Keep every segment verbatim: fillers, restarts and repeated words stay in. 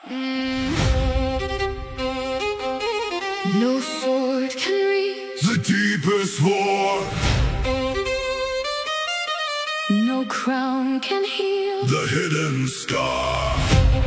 Mm. No sword can reach the deepest war. No crown can heal the hidden scar.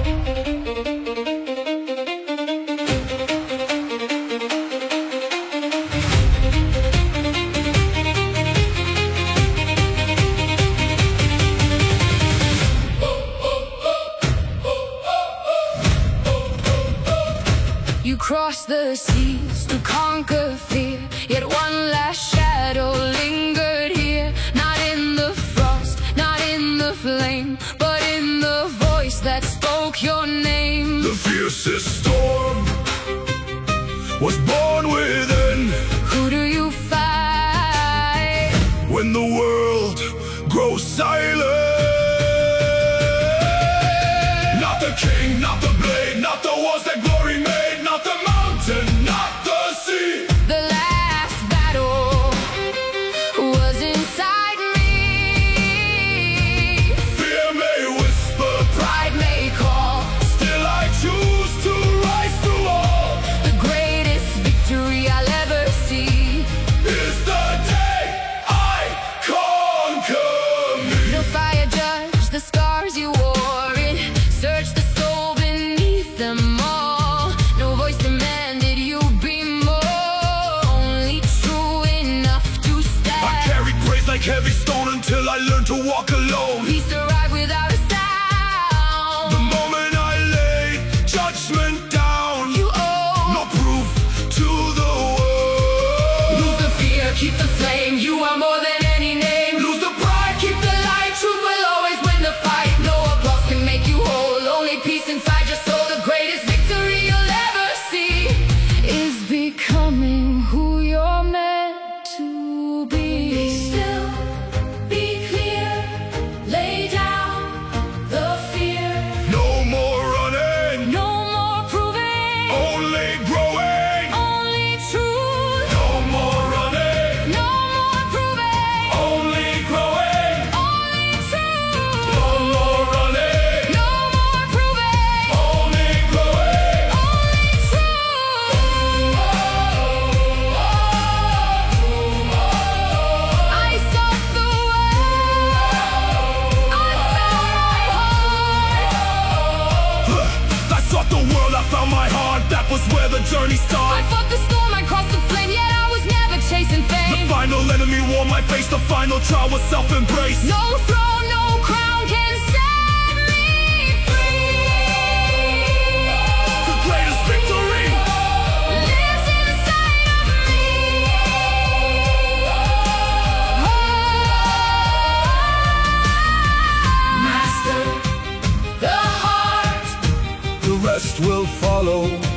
You cross the seas to conquer fear, yet one last shadow lingered here. Not in the frost, not in the flame, but in the voice that spoke your name. The fiercest storm was born within. Who do you fight when the world grows silent? Not the king, not the blade, not the wars that glory made, not the mountain, not the sea. The last battle was inside me. Fear may whisper, Pride may call, still I choose to rise through all. the greatest victory I'll ever see is the day I conquer me. No fire judged the scars you wore, it searched the soul beneath them all. No voice demanded you be more, only true enough to stand. I carried praise like heavy stone until I learned to walk alone. Peace arrived without a sound. The moment I laid judgment down, You owe no proof to the world. lose the fear, keep the flame. You are more than any name. Lose the pride, Keep the light, truth will always win the fight. No applause can make you whole, only peace inside your soul. The greatest victory you'll ever see is becoming who you're meant to be. Be still, be clear, lay down the fear. no more running, No more proving, only growing. only truth. No more running, No more proving, only growing. only truth. No more running, No more proving, only growing. only truth. I sought the world, I found my heart. I sought the world, I found my heart. That was where the journey I started. fought the storm, I crossed the flame, yet I was never chasing The fame. final enemy wore my face. The final trial was self-embrace. No throne, no crown can set me free. The greatest victory. Lives inside of me. Master the heart. The rest will follow.